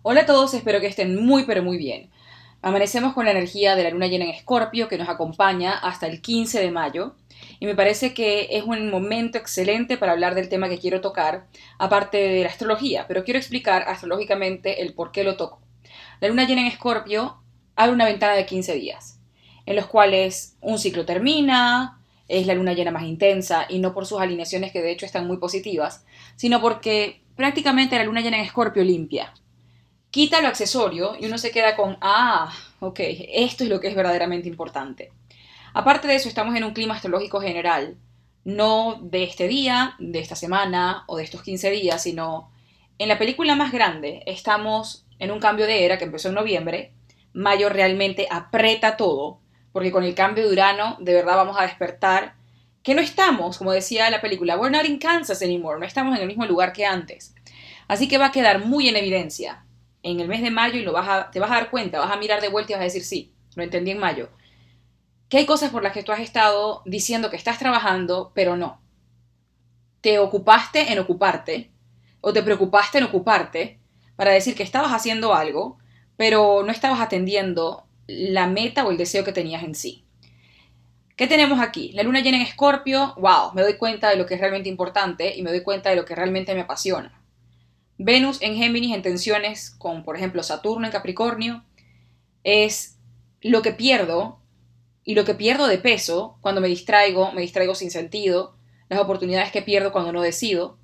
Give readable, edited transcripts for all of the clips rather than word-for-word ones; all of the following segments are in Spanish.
Hola a todos, espero que estén muy pero muy bien. Amanecemos con la energía de la luna llena en Escorpio que nos acompaña hasta el 15 de mayo y me parece que es un momento excelente para hablar del tema que quiero tocar, aparte de la astrología, pero quiero explicar astrológicamente el por qué lo toco. La luna llena en Escorpio abre una ventana de 15 días, en los cuales un ciclo termina, es la luna llena más intensa y no por sus alineaciones que de hecho están muy positivas, sino porque prácticamente la luna llena en Escorpio limpia. Quita lo accesorio y uno se queda con, ok, esto es lo que es verdaderamente importante. Aparte de eso, estamos en un clima astrológico general, no de este día, de esta semana o de estos 15 días, sino en la película más grande. Estamos en un cambio de era que empezó en noviembre. Mayo realmente aprieta todo, porque con el cambio de Urano de verdad vamos a despertar que no estamos, como decía la película, we're not in Kansas anymore, no estamos en el mismo lugar que antes. Así que va a quedar muy en evidencia en el mes de mayo y te vas a dar cuenta, vas a mirar de vuelta y vas a decir, sí, lo entendí en mayo. Que hay cosas por las que tú has estado diciendo que estás trabajando, pero no. Te ocupaste en ocuparte o te preocupaste en ocuparte para decir que estabas haciendo algo, pero no estabas atendiendo la meta o el deseo que tenías en sí. ¿Qué tenemos aquí? La luna llena en Escorpio, wow, me doy cuenta de lo que es realmente importante y me doy cuenta de lo que realmente me apasiona. Venus en Géminis en tensiones con, por ejemplo, Saturno en Capricornio, es lo que pierdo y lo que pierdo de peso cuando me distraigo sin sentido, las oportunidades que pierdo cuando no decido,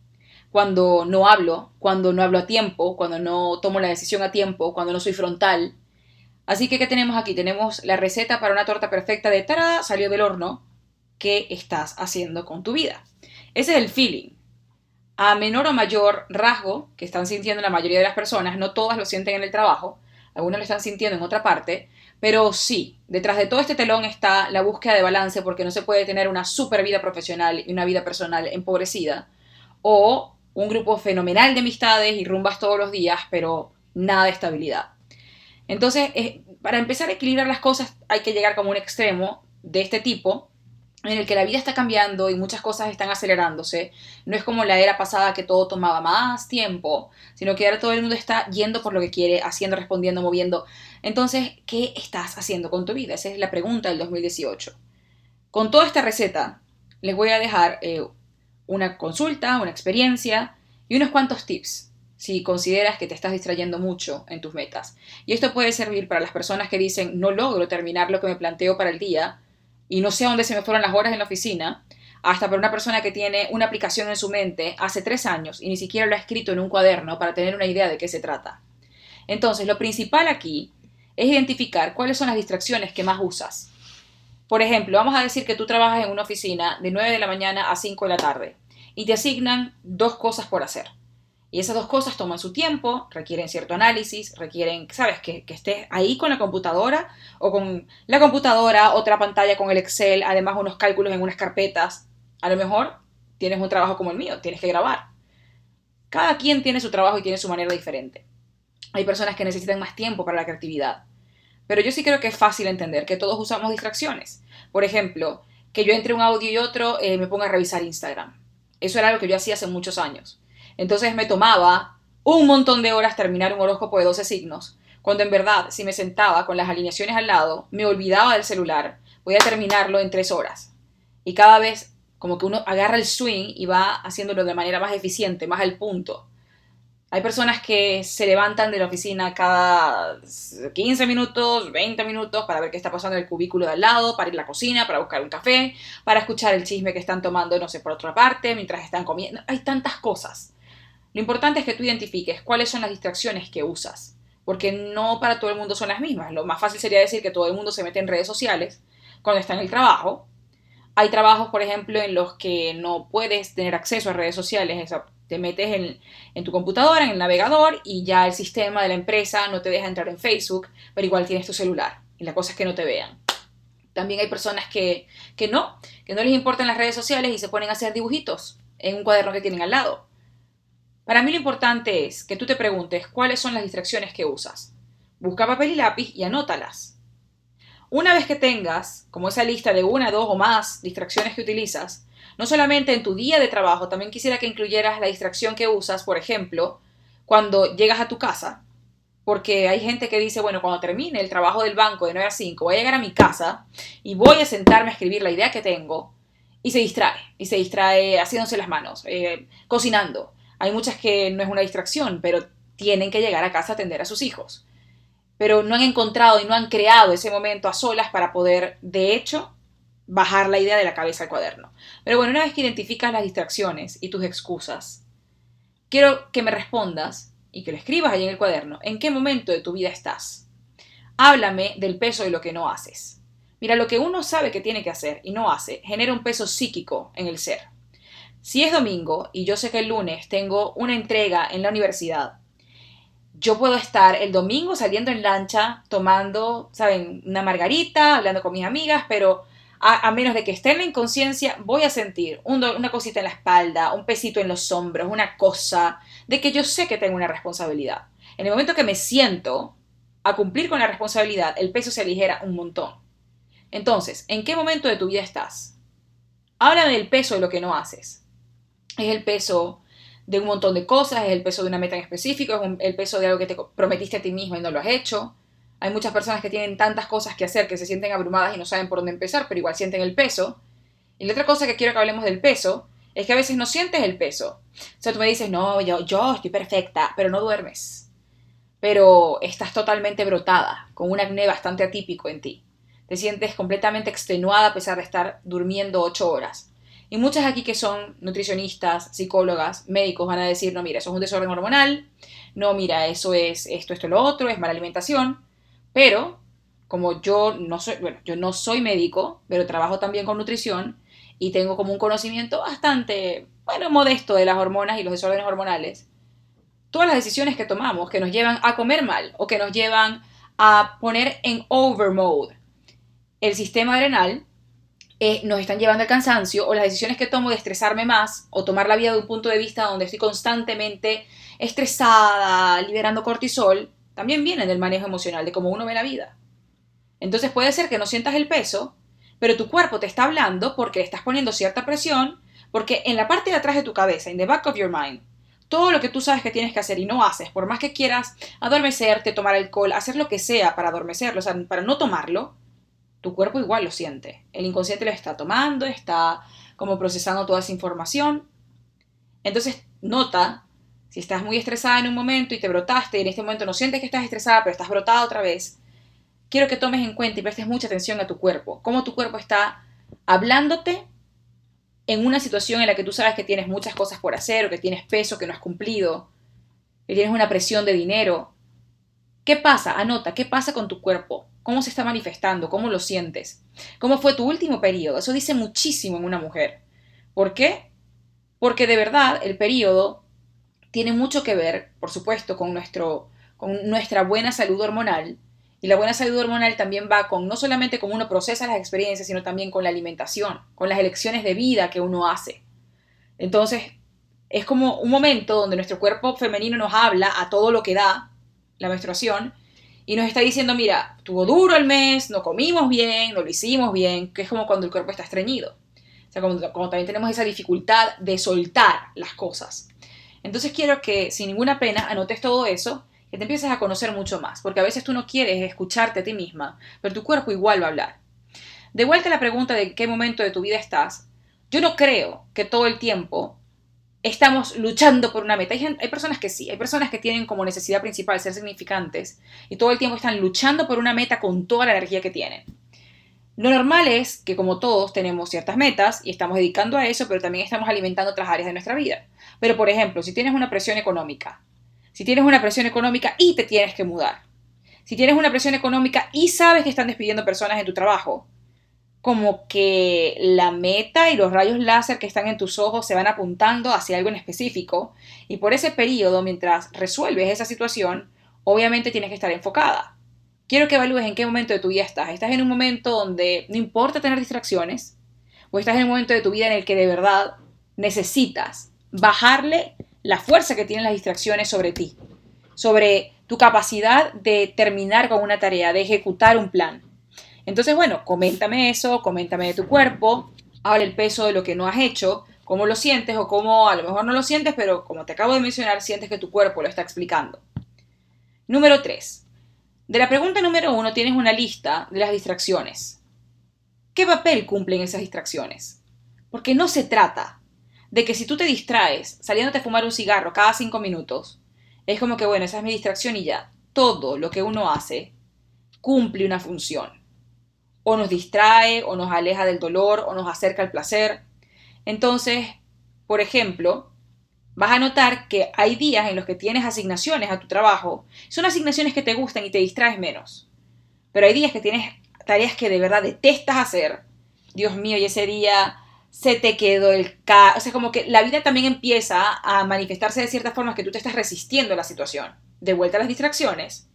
cuando no hablo a tiempo, cuando no tomo la decisión a tiempo, cuando no soy frontal. Así que, ¿qué tenemos aquí? Tenemos la receta para una torta perfecta de ¡tará! Salió del horno. ¿Qué estás haciendo con tu vida? Ese es el feeling. A menor o mayor rasgo que están sintiendo la mayoría de las personas, no todas lo sienten en el trabajo, algunos lo están sintiendo en otra parte, pero sí, detrás de todo este telón está la búsqueda de balance porque no se puede tener una super vida profesional y una vida personal empobrecida, o un grupo fenomenal de amistades y rumbas todos los días, pero nada de estabilidad. Entonces, para empezar a equilibrar las cosas hay que llegar como un extremo de este tipo, en el que la vida está cambiando y muchas cosas están acelerándose. No es como la era pasada que todo tomaba más tiempo, sino que ahora todo el mundo está yendo por lo que quiere, haciendo, respondiendo, moviendo. Entonces, ¿qué estás haciendo con tu vida? Esa es la pregunta del 2018. Con toda esta receta, les voy a dejar una consulta, una experiencia y unos cuantos tips si consideras que te estás distrayendo mucho en tus metas. Y esto puede servir para las personas que dicen no logro terminar lo que me planteo para el día y no sé a dónde se me fueron las horas en la oficina, hasta para una persona que tiene una aplicación en su mente hace 3 años y ni siquiera lo ha escrito en un cuaderno para tener una idea de qué se trata. Entonces, lo principal aquí es identificar cuáles son las distracciones que más usas. Por ejemplo, vamos a decir que tú trabajas en una oficina de 9 de la mañana a 5 de la tarde y te asignan 2 cosas por hacer. Y esas 2 cosas toman su tiempo, requieren cierto análisis, requieren, ¿sabes? Que estés ahí con la computadora o con la computadora, otra pantalla con el Excel, además unos cálculos en unas carpetas. A lo mejor tienes un trabajo como el mío, tienes que grabar. Cada quien tiene su trabajo y tiene su manera diferente. Hay personas que necesitan más tiempo para la creatividad. Pero yo sí creo que es fácil entender que todos usamos distracciones. Por ejemplo, que yo entre un audio y otro me ponga a revisar Instagram. Eso era lo que yo hacía hace muchos años. Entonces me tomaba un montón de horas terminar un horóscopo de 12 signos, cuando en verdad, si me sentaba con las alineaciones al lado, me olvidaba del celular, podía terminarlo en 3 horas. Y cada vez como que uno agarra el swing y va haciéndolo de manera más eficiente, más al punto. Hay personas que se levantan de la oficina cada 15 minutos, 20 minutos para ver qué está pasando en el cubículo de al lado, para ir a la cocina, para buscar un café, para escuchar el chisme que están tomando, no sé, por otra parte, mientras están comiendo. Hay tantas cosas. Lo importante es que tú identifiques cuáles son las distracciones que usas, porque no para todo el mundo son las mismas. Lo más fácil sería decir que todo el mundo se mete en redes sociales cuando está en el trabajo. Hay trabajos, por ejemplo, en los que no puedes tener acceso a redes sociales, te metes en tu computadora, en el navegador, y ya el sistema de la empresa no te deja entrar en Facebook, pero igual tienes tu celular, y la cosa es que no te vean. También hay personas que no les importan las redes sociales y se ponen a hacer dibujitos en un cuaderno que tienen al lado. Para mí lo importante es que tú te preguntes cuáles son las distracciones que usas. Busca papel y lápiz y anótalas. Una vez que tengas como esa lista de 1, 2 o más distracciones que utilizas, no solamente en tu día de trabajo, también quisiera que incluyeras la distracción que usas, por ejemplo, cuando llegas a tu casa Porque hay gente que dice, bueno, cuando termine el trabajo del banco de 9 a 5, voy a llegar a mi casa y voy a sentarme a escribir la idea que tengo, y se distrae haciéndose las manos, cocinando. Hay muchas que no es una distracción, pero tienen que llegar a casa a atender a sus hijos. Pero no han encontrado y no han creado ese momento a solas para poder, de hecho, bajar la idea de la cabeza al cuaderno. Pero bueno, una vez que identificas las distracciones y tus excusas, quiero que me respondas y que lo escribas ahí en el cuaderno, ¿en qué momento de tu vida estás? Háblame del peso de lo que no haces. Mira, lo que uno sabe que tiene que hacer y no hace genera un peso psíquico en el ser. Si es domingo y yo sé que el lunes tengo una entrega en la universidad, yo puedo estar el domingo saliendo en lancha, tomando, ¿saben?, una margarita, hablando con mis amigas, pero a menos de que esté en la inconsciencia, voy a sentir una cosita en la espalda, un pesito en los hombros, una cosa de que yo sé que tengo una responsabilidad. En el momento que me siento a cumplir con la responsabilidad, el peso se aligera un montón. Entonces, ¿en qué momento de tu vida estás? Háblame del peso de lo que no haces. Es el peso de un montón de cosas, es el peso de una meta en específico, es el peso de algo que te prometiste a ti misma y no lo has hecho. Hay muchas personas que tienen tantas cosas que hacer que se sienten abrumadas y no saben por dónde empezar, pero igual sienten el peso. Y la otra cosa que quiero que hablemos del peso es que a veces no sientes el peso. O sea, tú me dices, no, yo estoy perfecta, pero no duermes. Pero estás totalmente brotada, con un acné bastante atípico en ti. Te sientes completamente extenuada a pesar de estar durmiendo 8 horas. Y muchas aquí que son nutricionistas, psicólogas, médicos van a decir, no, mira, eso es un desorden hormonal, no, mira, eso es esto, lo otro, es mala alimentación. Pero, como yo no soy médico, pero trabajo también con nutrición y tengo como un conocimiento bastante, bueno, modesto de las hormonas y los desórdenes hormonales, todas las decisiones que tomamos que nos llevan a comer mal o que nos llevan a poner en overmode el sistema adrenal, nos están llevando al cansancio, o las decisiones que tomo de estresarme más o tomar la vida de un punto de vista donde estoy constantemente estresada, liberando cortisol, también vienen del manejo emocional, de cómo uno ve la vida. Entonces puede ser que no sientas el peso, pero tu cuerpo te está hablando porque estás poniendo cierta presión, porque en la parte de atrás de tu cabeza, in the back of your mind, todo lo que tú sabes que tienes que hacer y no haces, por más que quieras adormecerte, tomar alcohol, hacer lo que sea para adormecerlo, o sea, para no tomarlo, tu cuerpo igual lo siente. El inconsciente lo está tomando, está como procesando toda esa información. Entonces, nota, si estás muy estresada en un momento y te brotaste y en este momento no sientes que estás estresada, pero estás brotada otra vez, quiero que tomes en cuenta y prestes mucha atención a tu cuerpo. Cómo tu cuerpo está hablándote en una situación en la que tú sabes que tienes muchas cosas por hacer, o que tienes peso que no has cumplido, que tienes una presión de dinero. ¿Qué pasa? Anota, ¿qué pasa con tu cuerpo? ¿Cómo se está manifestando? ¿Cómo lo sientes? ¿Cómo fue tu último periodo? Eso dice muchísimo en una mujer. ¿Por qué? Porque de verdad el periodo tiene mucho que ver, por supuesto, con nuestra buena salud hormonal. Y la buena salud hormonal también va con no solamente cómo uno procesa las experiencias, sino también con la alimentación, con las elecciones de vida que uno hace. Entonces, es como un momento donde nuestro cuerpo femenino nos habla a todo lo que da la menstruación y nos está diciendo, mira, estuvo duro el mes, no comimos bien, no lo hicimos bien, que es como cuando el cuerpo está estreñido. O sea, como también tenemos esa dificultad de soltar las cosas. Entonces quiero que sin ninguna pena anotes todo eso, que te empieces a conocer mucho más, porque a veces tú no quieres escucharte a ti misma, pero tu cuerpo igual va a hablar. De vuelta a la pregunta de qué momento de tu vida estás, yo no creo que todo el tiempo estamos luchando por una meta. Hay personas que sí, hay personas que tienen como necesidad principal ser significantes y todo el tiempo están luchando por una meta con toda la energía que tienen. Lo normal es que como todos tenemos ciertas metas y estamos dedicando a eso, pero también estamos alimentando otras áreas de nuestra vida. Pero por ejemplo, si tienes una presión económica y te tienes que mudar, si tienes una presión económica y sabes que están despidiendo personas en tu trabajo, como que la meta y los rayos láser que están en tus ojos se van apuntando hacia algo en específico, y por ese periodo, mientras resuelves esa situación, obviamente tienes que estar enfocada. Quiero que evalúes en qué momento de tu vida estás. ¿Estás en un momento donde no importa tener distracciones? ¿O estás en un momento de tu vida en el que de verdad necesitas bajarle la fuerza que tienen las distracciones sobre ti? Sobre tu capacidad de terminar con una tarea, de ejecutar un plan. Entonces, bueno, coméntame eso, coméntame de tu cuerpo, habla el peso de lo que no has hecho, cómo lo sientes o cómo a lo mejor no lo sientes, pero como te acabo de mencionar, sientes que tu cuerpo lo está explicando. Número 3. De la pregunta número 1 tienes una lista de las distracciones. ¿Qué papel cumplen esas distracciones? Porque no se trata de que si tú te distraes saliéndote a fumar un cigarro cada 5 minutos, es como que bueno, esa es mi distracción y ya. Todo lo que uno hace cumple una función. O nos distrae, o nos aleja del dolor, o nos acerca al placer. Entonces, por ejemplo, vas a notar que hay días en los que tienes asignaciones a tu trabajo. Son asignaciones que te gustan y te distraes menos. Pero hay días que tienes tareas que de verdad detestas hacer. Dios mío, y ese día se te quedó o sea, como que la vida también empieza a manifestarse de ciertas formas que tú te estás resistiendo a la situación. De vuelta a las distracciones,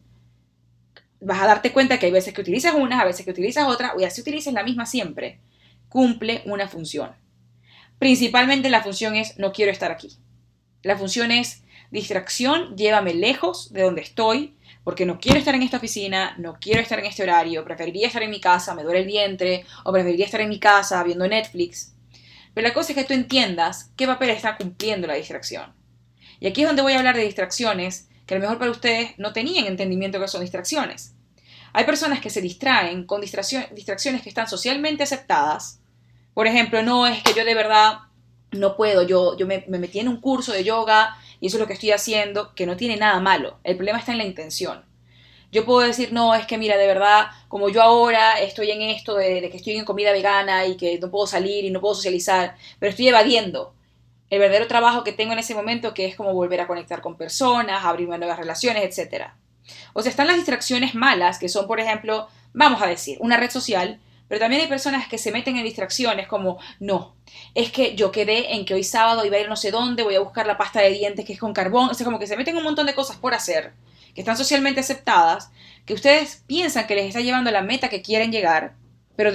vas a darte cuenta que hay veces que utilizas unas, a veces que utilizas otras, y así utilices la misma siempre. Cumple una función. Principalmente la función es no quiero estar aquí. La función es distracción, llévame lejos de donde estoy, porque no quiero estar en esta oficina, no quiero estar en este horario, preferiría estar en mi casa, me duele el vientre, o preferiría estar en mi casa viendo Netflix. Pero la cosa es que tú entiendas qué papel está cumpliendo la distracción. Y aquí es donde voy a hablar de distracciones que a lo mejor para ustedes no tenían entendimiento que son distracciones. Hay personas que se distraen con distracciones que están socialmente aceptadas. Por ejemplo, no es que yo de verdad no puedo, yo me metí en un curso de yoga y eso es lo que estoy haciendo, que no tiene nada malo. El problema está en la intención. Yo puedo decir, no, es que mira, de verdad, como yo ahora estoy en esto de que estoy en comida vegana y que no puedo salir y no puedo socializar, pero estoy evadiendo el verdadero trabajo que tengo en ese momento, que es como volver a conectar con personas, abrirme a nuevas relaciones, etcétera. O sea, están las distracciones malas, que son, por ejemplo, vamos a decir, una red social, pero también hay personas que se meten en distracciones como, no, es que yo quedé en que hoy sábado iba a ir no sé dónde, voy a buscar la pasta de dientes que es con carbón, o sea, como que se meten un montón de cosas por hacer, que están socialmente aceptadas, que ustedes piensan que les está llevando a la meta que quieren llegar, pero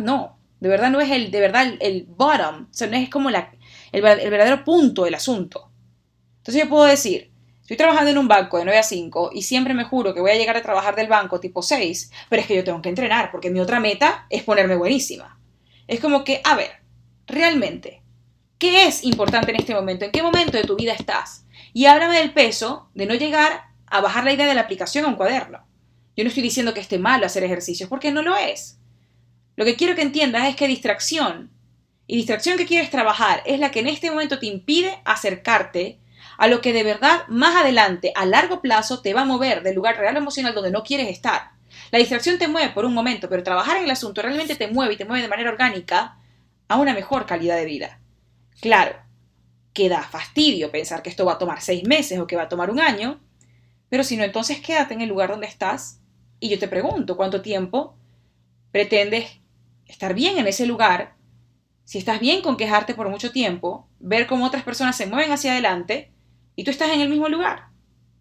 de verdad no es de verdad el bottom, o sea, no es como el verdadero punto del asunto. Entonces yo puedo decir, estoy trabajando en un banco de 9 a 5 y siempre me juro que voy a llegar a trabajar del banco tipo 6, pero es que yo tengo que entrenar porque mi otra meta es ponerme buenísima. Es como que, a ver, realmente, ¿qué es importante en este momento? ¿En qué momento de tu vida estás? Y háblame del peso de no llegar a bajar la idea de la aplicación a un cuaderno. Yo no estoy diciendo que esté malo hacer ejercicios porque no lo es. Lo que quiero que entiendas es que distracción y distracción que quieres trabajar es la que en este momento te impide acercarte a lo que de verdad más adelante, a largo plazo, te va a mover del lugar real emocional donde no quieres estar. La distracción te mueve por un momento, pero trabajar en el asunto realmente te mueve y te mueve de manera orgánica a una mejor calidad de vida. Claro, que da fastidio pensar que esto va a tomar 6 meses o que va a tomar un año, pero si no, entonces quédate en el lugar donde estás y yo te pregunto, ¿cuánto tiempo pretendes estar bien en ese lugar? Si estás bien con quejarte por mucho tiempo, ver cómo otras personas se mueven hacia adelante y tú estás en el mismo lugar.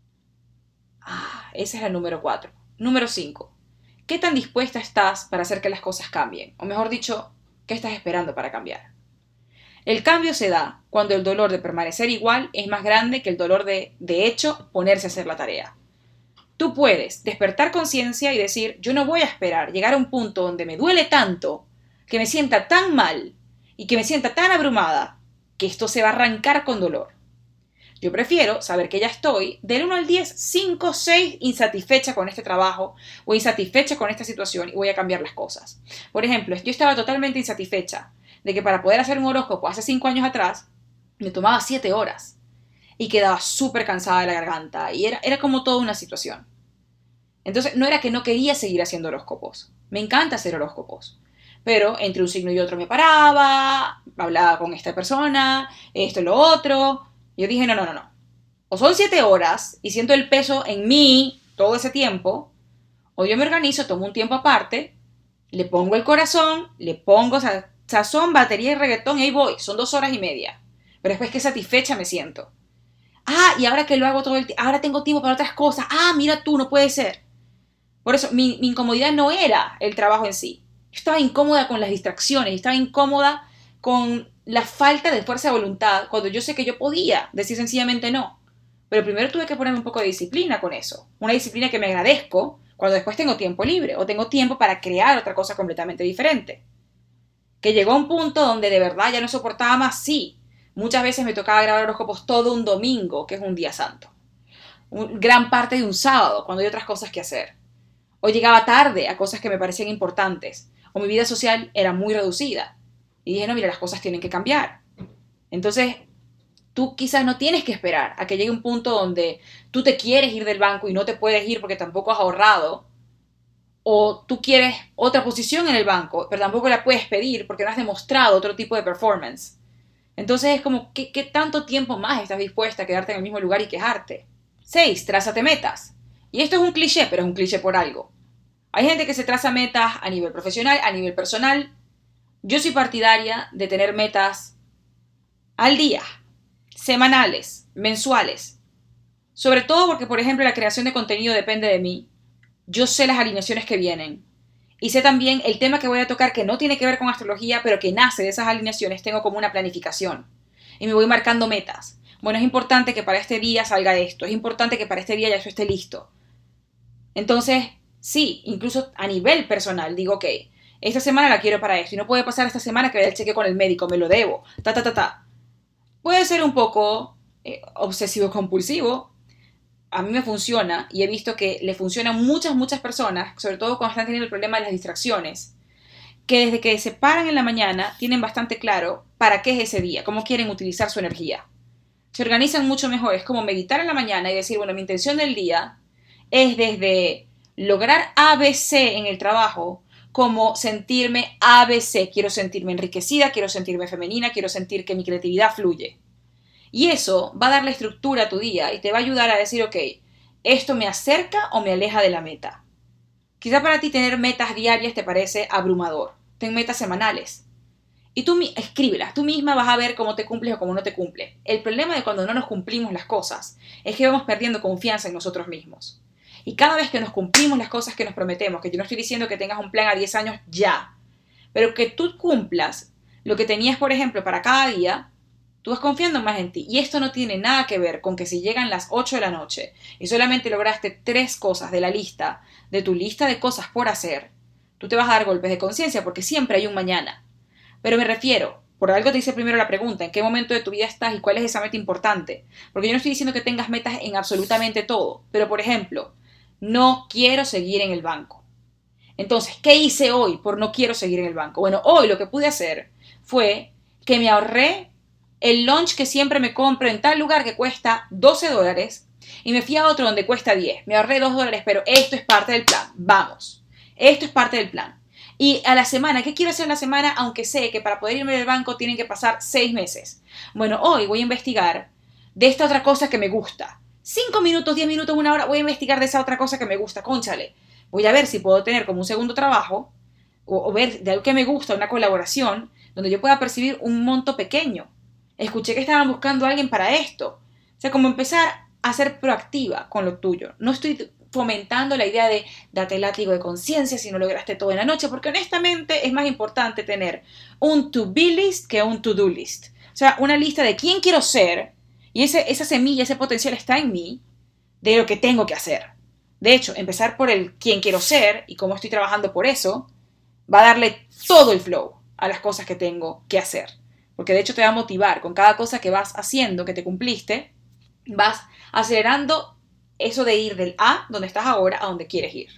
Esa es la número 4. Número 5. ¿Qué tan dispuesta estás para hacer que las cosas cambien? O mejor dicho, ¿qué estás esperando para cambiar? El cambio se da cuando el dolor de permanecer igual es más grande que el dolor de hecho, ponerse a hacer la tarea. Tú puedes despertar conciencia y decir, yo no voy a esperar llegar a un punto donde me duele tanto, que me sienta tan mal y que me sienta tan abrumada, que esto se va a arrancar con dolor. Yo prefiero saber que ya estoy del 1 al 10, 5, 6 insatisfecha con este trabajo o insatisfecha con esta situación y voy a cambiar las cosas. Por ejemplo, yo estaba totalmente insatisfecha de que para poder hacer un horóscopo hace 5 años atrás me tomaba 7 horas y quedaba súper cansada de la garganta y era como toda una situación. Entonces no era que no quería seguir haciendo horóscopos, me encanta hacer horóscopos, pero entre un signo y otro me paraba, hablaba con esta persona, esto y lo otro. Yo dije, no. O son 7 horas y siento el peso en mí todo ese tiempo, o yo me organizo, tomo un tiempo aparte, le pongo el corazón, le pongo sazón, batería y reggaetón y ahí voy. Son 2 horas y media. Pero después que satisfecha me siento. Y ahora que lo hago todo el tiempo, ahora tengo tiempo para otras cosas. Mira tú, no puede ser. Por eso mi incomodidad no era el trabajo en sí. Yo estaba incómoda con las distracciones, estaba incómoda con la falta de fuerza de voluntad cuando yo sé que yo podía decir sencillamente no. Pero primero tuve que ponerme un poco de disciplina con eso. Una disciplina que me agradezco cuando después tengo tiempo libre o tengo tiempo para crear otra cosa completamente diferente. Que llegó a un punto donde de verdad ya no soportaba más, sí. Muchas veces me tocaba grabar horóscopos todo un domingo, que es un día santo. gran parte de un sábado, cuando hay otras cosas que hacer. O llegaba tarde a cosas que me parecían importantes. O mi vida social era muy reducida. Y dije, no, mira, las cosas tienen que cambiar. Entonces, tú quizás no tienes que esperar a que llegue un punto donde tú te quieres ir del banco y no te puedes ir porque tampoco has ahorrado. O tú quieres otra posición en el banco, pero tampoco la puedes pedir porque no has demostrado otro tipo de performance. Entonces es como, ¿qué tanto tiempo más estás dispuesta a quedarte en el mismo lugar y quejarte? 6. Trázate metas. Y esto es un cliché, pero es un cliché por algo. Hay gente que se traza metas a nivel profesional, a nivel personal. Yo soy partidaria de tener metas al día, semanales, mensuales. Sobre todo porque, por ejemplo, la creación de contenido depende de mí. Yo sé las alineaciones que vienen. Y sé también el tema que voy a tocar que no tiene que ver con astrología, pero que nace de esas alineaciones. Tengo como una planificación. Y me voy marcando metas. Bueno, es importante que para este día salga esto. Es importante que para este día ya eso esté listo. Entonces, sí, incluso a nivel personal, digo, ok, esta semana la quiero para esto. Y no puede pasar esta semana que vaya el cheque con el médico. Me lo debo. Puede ser un poco obsesivo-compulsivo. A mí me funciona y he visto que le funciona a muchas personas, sobre todo cuando están teniendo el problema de las distracciones, que desde que se paran en la mañana tienen bastante claro para qué es ese día, cómo quieren utilizar su energía. Se organizan mucho mejor, es como meditar en la mañana y decir, bueno, mi intención del día es desde lograr ABC en el trabajo, como sentirme ABC, quiero sentirme enriquecida, quiero sentirme femenina, quiero sentir que mi creatividad fluye. Y eso va a darle estructura a tu día y te va a ayudar a decir, ok, ¿esto me acerca o me aleja de la meta? Quizá para ti tener metas diarias te parece abrumador. Ten metas semanales. Y tú escríbelas. Tú misma vas a ver cómo te cumples o cómo no te cumples. El problema de cuando no nos cumplimos las cosas es que vamos perdiendo confianza en nosotros mismos. Y cada vez que nos cumplimos las cosas que nos prometemos, que yo no estoy diciendo que tengas un plan a 10 años ya, pero que tú cumplas lo que tenías, por ejemplo, para cada día, tú vas confiando más en ti. Y esto no tiene nada que ver con que si llegan las 8 de la noche y solamente lograste 3 cosas de la lista, de tu lista de cosas por hacer, tú te vas a dar golpes de conciencia porque siempre hay un mañana. Pero me refiero, por algo te hice primero la pregunta, ¿en qué momento de tu vida estás y cuál es esa meta importante? Porque yo no estoy diciendo que tengas metas en absolutamente todo, pero por ejemplo, no quiero seguir en el banco. Entonces, ¿qué hice hoy por no quiero seguir en el banco? Bueno, hoy lo que pude hacer fue que me ahorré el lunch que siempre me compro en tal lugar que cuesta $12 y me fui a otro donde cuesta 10. Me ahorré $2, pero esto es parte del plan. Vamos. Esto es parte del plan. Y a la semana, ¿qué quiero hacer a la semana? Aunque sé que para poder irme del banco tienen que pasar 6 meses. Bueno, hoy voy a investigar de esta otra cosa que me gusta. 5 minutos, 10 minutos, una hora, voy a investigar de esa otra cosa que me gusta. Cónchale. Voy a ver si puedo tener como un segundo trabajo o ver de algo que me gusta, una colaboración, donde yo pueda percibir un monto pequeño. Escuché que estaban buscando a alguien para esto. O sea, como empezar a ser proactiva con lo tuyo. No estoy fomentando la idea de date el látigo de conciencia si no lograste todo en la noche, porque honestamente es más importante tener un to-be list que un to-do list. O sea, una lista de quién quiero ser, y esa semilla, ese potencial está en mí, de lo que tengo que hacer. De hecho, empezar por el quién quiero ser y cómo estoy trabajando por eso, va a darle todo el flow a las cosas que tengo que hacer. Porque de hecho te va a motivar con cada cosa que vas haciendo, que te cumpliste, vas acelerando eso de ir del A, donde estás ahora, a donde quieres ir.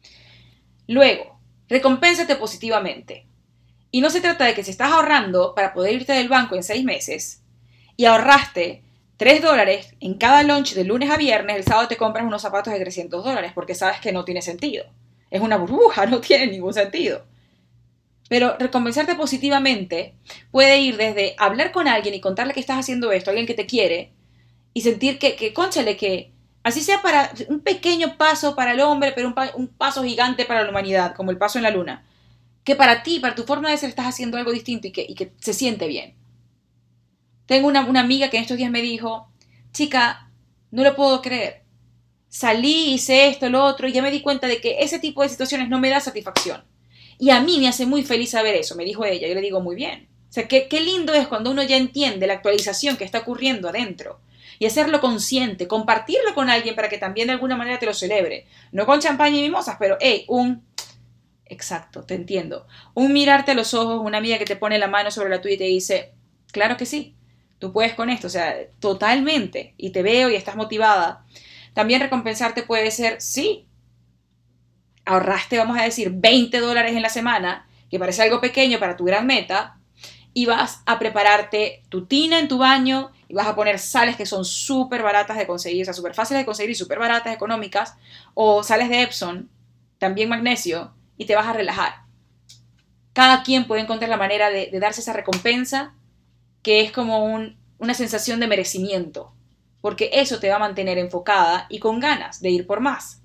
Luego, recompénsate positivamente. Y no se trata de que si estás ahorrando para poder irte del banco en 6 meses y ahorraste $3 en cada lunch de lunes a viernes, el sábado te compras unos zapatos de $300 porque sabes que no tiene sentido. Es una burbuja, no tiene ningún sentido. Pero recompensarte positivamente puede ir desde hablar con alguien y contarle que estás haciendo esto, alguien que te quiere, y sentir cónchale, que así sea para un pequeño paso para el hombre, pero un paso gigante para la humanidad, como el paso en la luna, que para ti, para tu forma de ser, estás haciendo algo distinto y que se siente bien. Tengo una amiga que en estos días me dijo, chica, no lo puedo creer. Salí, hice esto, lo otro, y ya me di cuenta de que ese tipo de situaciones no me da satisfacción. Y a mí me hace muy feliz saber eso, me dijo ella. Yo le digo, muy bien. O sea, qué lindo es cuando uno ya entiende la actualización que está ocurriendo adentro. Y hacerlo consciente, compartirlo con alguien para que también de alguna manera te lo celebre. No con champaña y mimosas, pero exacto, te entiendo. Un mirarte a los ojos, una amiga que te pone la mano sobre la tuya y te dice, claro que sí, tú puedes con esto, o sea, totalmente. Y te veo y estás motivada. También recompensarte puede ser, sí, ahorraste, vamos a decir, $20 en la semana, que parece algo pequeño para tu gran meta, y vas a prepararte tu tina en tu baño y vas a poner sales que son súper baratas de conseguir, o sea, súper fáciles de conseguir y súper baratas, económicas, o sales de Epsom, también magnesio, y te vas a relajar. Cada quien puede encontrar la manera de darse esa recompensa que es como una sensación de merecimiento, porque eso te va a mantener enfocada y con ganas de ir por más.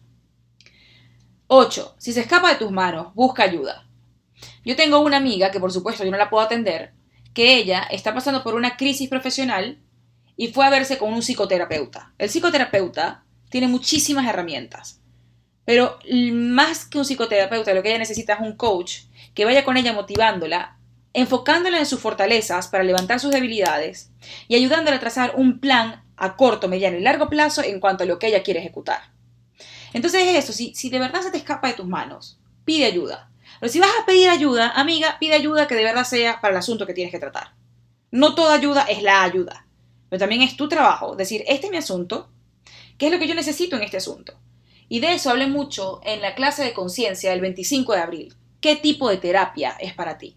8. Si se escapa de tus manos, busca ayuda. Yo tengo una amiga, que por supuesto yo no la puedo atender, que ella está pasando por una crisis profesional y fue a verse con un psicoterapeuta. El psicoterapeuta tiene muchísimas herramientas, pero más que un psicoterapeuta, lo que ella necesita es un coach que vaya con ella motivándola, enfocándola en sus fortalezas para levantar sus debilidades y ayudándola a trazar un plan a corto, mediano y largo plazo en cuanto a lo que ella quiere ejecutar. Entonces es eso, si de verdad se te escapa de tus manos, pide ayuda. Pero si vas a pedir ayuda, amiga, pide ayuda que de verdad sea para el asunto que tienes que tratar. No toda ayuda es la ayuda, pero también es tu trabajo decir, este es mi asunto, ¿qué es lo que yo necesito en este asunto? Y de eso hablé mucho en la clase de conciencia del 25 de abril. ¿Qué tipo de terapia es para ti?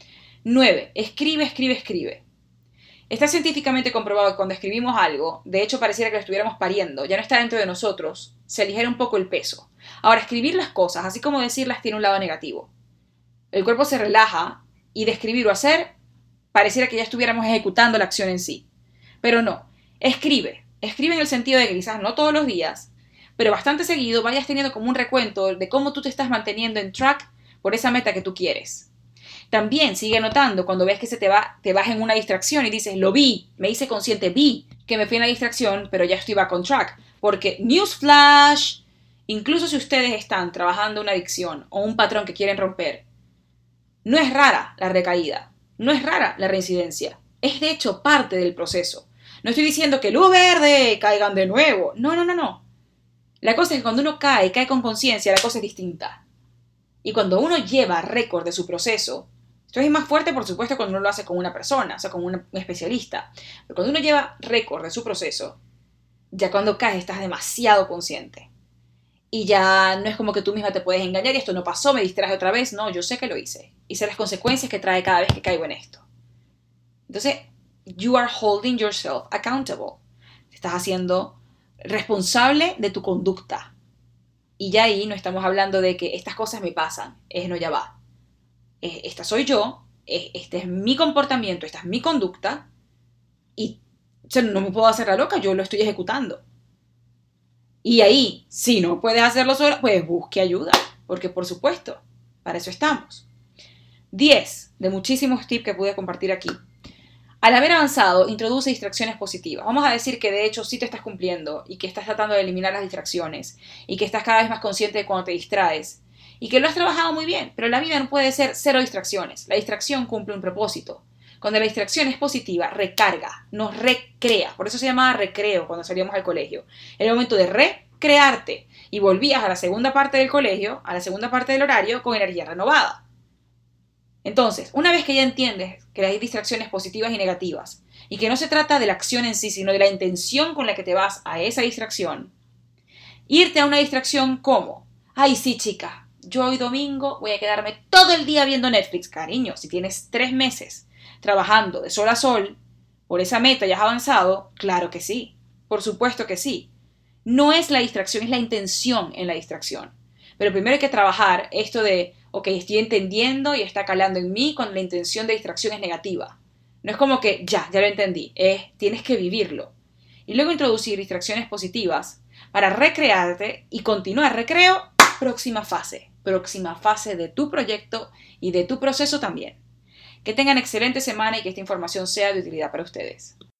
9. Escribe, escribe, escribe. Está científicamente comprobado que cuando escribimos algo, de hecho pareciera que lo estuviéramos pariendo, ya no está dentro de nosotros, se aligera un poco el peso. Ahora, escribir las cosas, así como decirlas, tiene un lado negativo. El cuerpo se relaja y de escribir o hacer, pareciera que ya estuviéramos ejecutando la acción en sí. Pero no, escribe. Escribe en el sentido de que quizás no todos los días, pero bastante seguido vayas teniendo como un recuento de cómo tú te estás manteniendo en track por esa meta que tú quieres. También sigue anotando cuando ves que te vas en una distracción y dices, lo vi, me hice consciente, vi que me fui en la distracción, pero ya estoy back on track. Porque, newsflash, incluso si ustedes están trabajando una adicción o un patrón que quieren romper, no es rara la recaída, no es rara la reincidencia, es de hecho parte del proceso. No estoy diciendo que luz verde, caigan de nuevo, no. La cosa es que cuando uno cae con conciencia, la cosa es distinta. Y cuando uno lleva récord de su proceso, esto es más fuerte, por supuesto, cuando uno lo hace con una persona, o sea, con un especialista. Pero cuando uno lleva récord de su proceso, ya cuando caes estás demasiado consciente. Y ya no es como que tú misma te puedes engañar y esto no pasó, me distraje otra vez. No, yo sé que lo hice. Y sé las consecuencias que trae cada vez que caigo en esto. Entonces, you are holding yourself accountable. Te estás haciendo responsable de tu conducta. Y ya ahí no estamos hablando de que estas cosas me pasan. No, ya va. Esta soy yo, este es mi comportamiento, esta es mi conducta. Y o sea, no me puedo hacer la loca, yo lo estoy ejecutando. Y ahí, si no puedes hacerlo sola, pues busque ayuda. Porque por supuesto, para eso estamos. 10 de muchísimos tips que pude compartir aquí. Al haber avanzado, introduce distracciones positivas. Vamos a decir que de hecho sí te estás cumpliendo y que estás tratando de eliminar las distracciones y que estás cada vez más consciente de cuando te distraes y que lo has trabajado muy bien, pero la vida no puede ser cero distracciones. La distracción cumple un propósito. Cuando la distracción es positiva, recarga, nos recrea. Por eso se llamaba recreo cuando salíamos al colegio. Era el momento de recrearte y volvías a la segunda parte del colegio, a la segunda parte del horario con energía renovada. Entonces, una vez que ya entiendes que hay distracciones positivas y negativas y que no se trata de la acción en sí, sino de la intención con la que te vas a esa distracción, irte a una distracción como, ay sí chica, yo hoy domingo voy a quedarme todo el día viendo Netflix. Cariño, si tienes 3 meses trabajando de sol a sol por esa meta y has avanzado, claro que sí, por supuesto que sí. No es la distracción, es la intención en la distracción. Pero primero hay que trabajar esto de, ok, estoy entendiendo y está calando en mí cuando la intención de distracción es negativa. No es como que ya lo entendí, tienes que vivirlo. Y luego introducir distracciones positivas para recrearte y continuar recreo, próxima fase de tu proyecto y de tu proceso también. Que tengan excelente semana y que esta información sea de utilidad para ustedes.